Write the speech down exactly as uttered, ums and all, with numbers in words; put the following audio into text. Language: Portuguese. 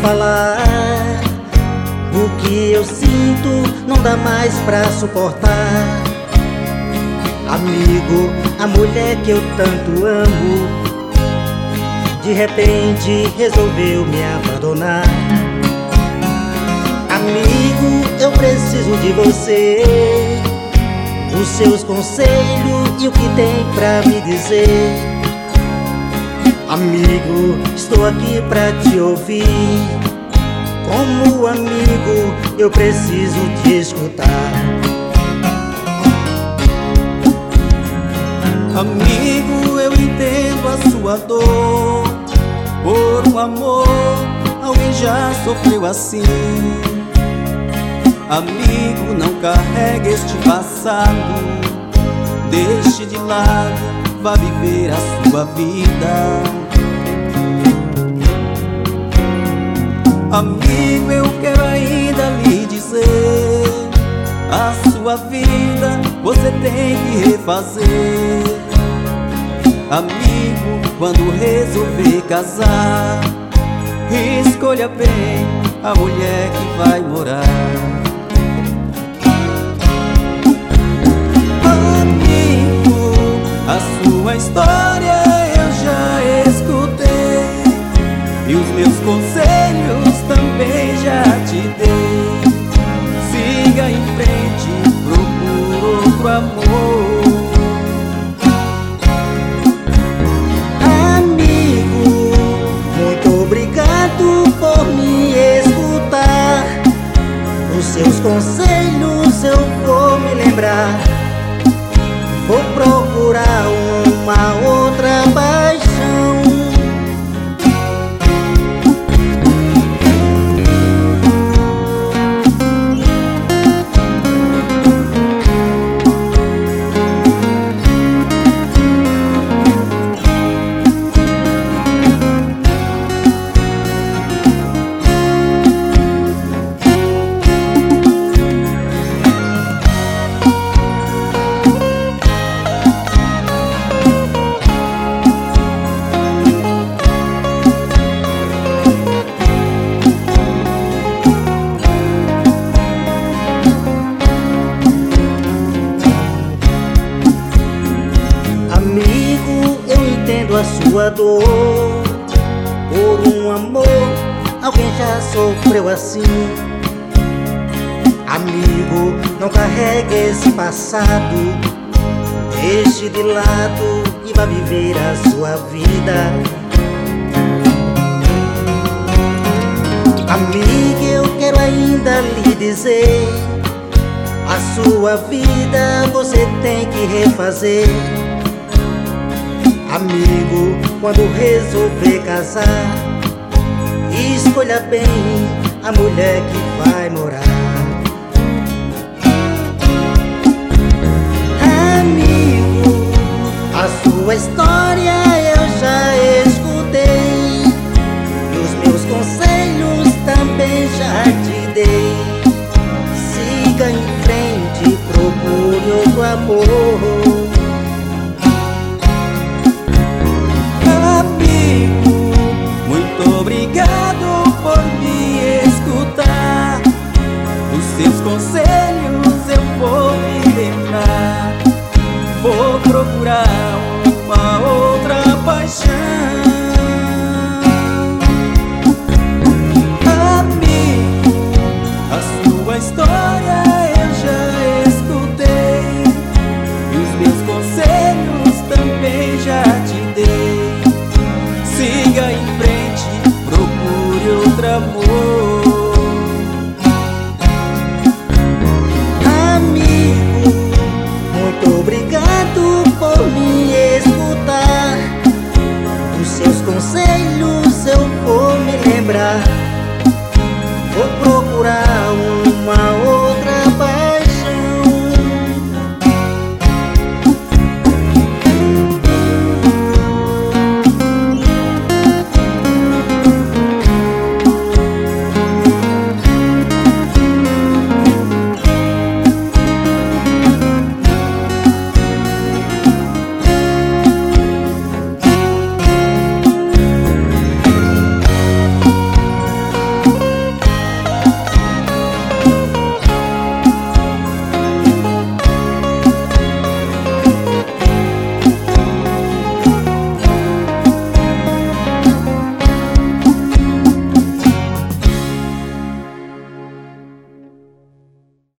falar. O que eu sinto não dá mais pra suportar. Amigo, a mulher que eu tanto amo, de repente resolveu me abandonar. Amigo, eu preciso de você, dos seus conselhos e o que tem pra me dizer. Amigo, estou aqui pra te ouvir. Como amigo, eu preciso te escutar. Amigo, eu entendo a sua dor. Por um amor, alguém já sofreu assim. Amigo, não carregue este passado, deixe de lado, vá viver a sua vida. Amigo, eu quero ainda lhe dizer, a sua vida você tem que refazer. Amigo, quando resolver casar, escolha bem a mulher que vai morar. Amigo, a sua história eu já escutei, e os meus conselhos também já te dei. Siga em frente, procure outro amor. Amigo, muito obrigado por me escutar. Os seus conselhos eu vou me lembrar. Vou procurar uma outra paixão. Amigo, eu entendo a sua dor. Por um amor, alguém já sofreu assim. Amigo, não carregue esse passado, deixe de lado e vá viver a sua vida. Amigo, eu quero ainda lhe dizer, a sua vida você tem que refazer. Amigo, quando resolver casar, escolha bem a mulher que vai morar. Amigo, a sua história eu já escutei, e os meus conselhos também já te dei. Siga em frente, procure outro amor.